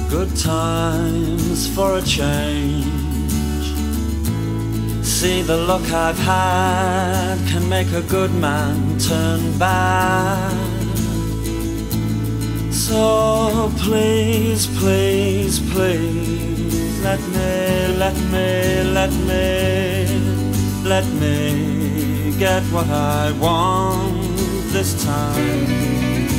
Good times for a change. See, the luck I've had can make a good man turn bad. So please, please, please, let me get what I want this time.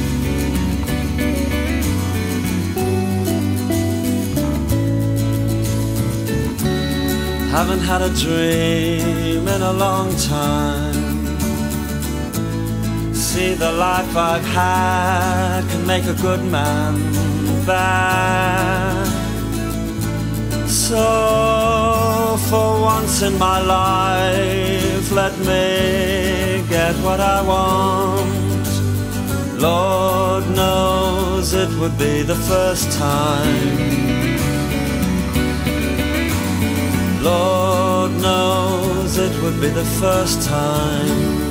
Haven't had a dream in a long time. See, the life I've had can make a good man bad. So for once in my life, let me get what I want. Lord knows it would be the first time. Lord knows it would be the first time.